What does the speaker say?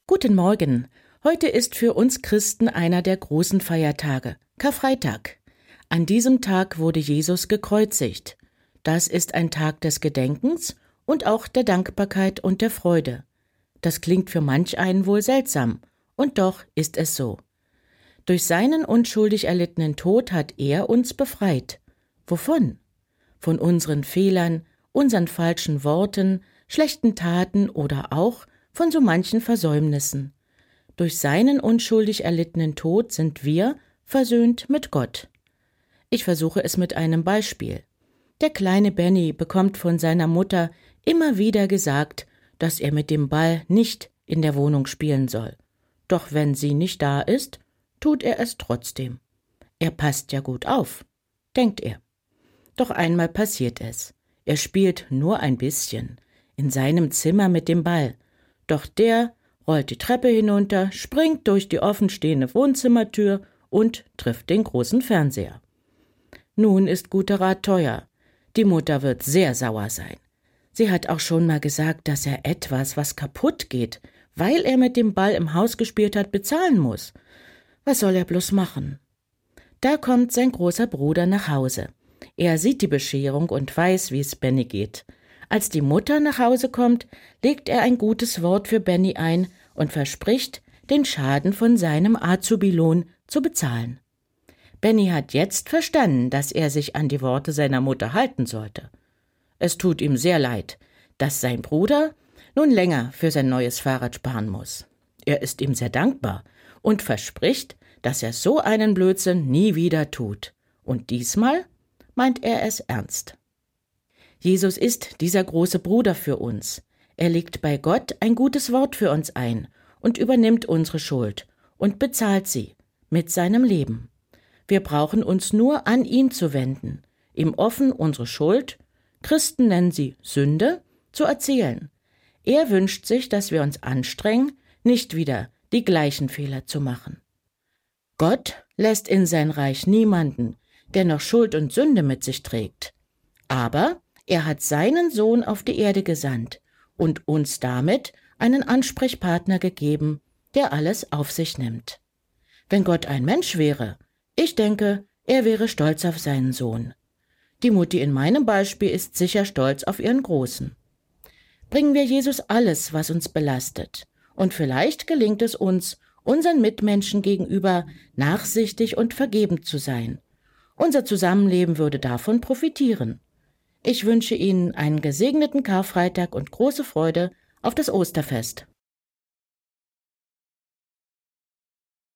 Guten Morgen. Heute ist für uns Christen einer der großen Feiertage, Karfreitag. An diesem Tag wurde Jesus gekreuzigt. Das ist ein Tag des Gedenkens und auch der Dankbarkeit und der Freude. Das klingt für manch einen wohl seltsam, und doch ist es so. Durch seinen unschuldig erlittenen Tod hat er uns befreit. Wovon? Von unseren Fehlern, unseren falschen Worten, schlechten Taten oder auch von so manchen Versäumnissen. Durch seinen unschuldig erlittenen Tod sind wir versöhnt mit Gott. Ich versuche es mit einem Beispiel. Der kleine Benny bekommt von seiner Mutter immer wieder gesagt, dass er mit dem Ball nicht in der Wohnung spielen soll. Doch wenn sie nicht da ist, tut er es trotzdem. Er passt ja gut auf, denkt er. Doch einmal passiert es. Er spielt nur ein bisschen in seinem Zimmer mit dem Ball. Doch der rollt die Treppe hinunter, springt durch die offenstehende Wohnzimmertür und trifft den großen Fernseher. Nun ist guter Rat teuer. Die Mutter wird sehr sauer sein. Sie hat auch schon mal gesagt, dass er etwas, was kaputt geht, weil er mit dem Ball im Haus gespielt hat, bezahlen muss. Was soll er bloß machen? Da kommt sein großer Bruder nach Hause. Er sieht die Bescherung und weiß, wie es Benny geht. Als die Mutter nach Hause kommt, legt er ein gutes Wort für Benny ein und verspricht, den Schaden von seinem Azubi-Lohn zu bezahlen. Benny hat jetzt verstanden, dass er sich an die Worte seiner Mutter halten sollte. Es tut ihm sehr leid, dass sein Bruder nun länger für sein neues Fahrrad sparen muss. Er ist ihm sehr dankbar und verspricht, dass er so einen Blödsinn nie wieder tut. Und diesmal meint er es ernst. Jesus ist dieser große Bruder für uns. Er legt bei Gott ein gutes Wort für uns ein und übernimmt unsere Schuld und bezahlt sie mit seinem Leben. Wir brauchen uns nur an ihn zu wenden, ihm offen unsere Schuld, Christen nennen sie Sünde, zu erzählen. Er wünscht sich, dass wir uns anstrengen, nicht wieder die gleichen Fehler zu machen. Gott lässt in sein Reich niemanden, der noch Schuld und Sünde mit sich trägt. Aber er hat seinen Sohn auf die Erde gesandt und uns damit einen Ansprechpartner gegeben, der alles auf sich nimmt. Wenn Gott ein Mensch wäre, ich denke, er wäre stolz auf seinen Sohn. Die Mutti in meinem Beispiel ist sicher stolz auf ihren Großen. Bringen wir Jesus alles, was uns belastet, und vielleicht gelingt es uns, unseren Mitmenschen gegenüber nachsichtig und vergebend zu sein. Unser Zusammenleben würde davon profitieren. Ich wünsche Ihnen einen gesegneten Karfreitag und große Freude auf das Osterfest.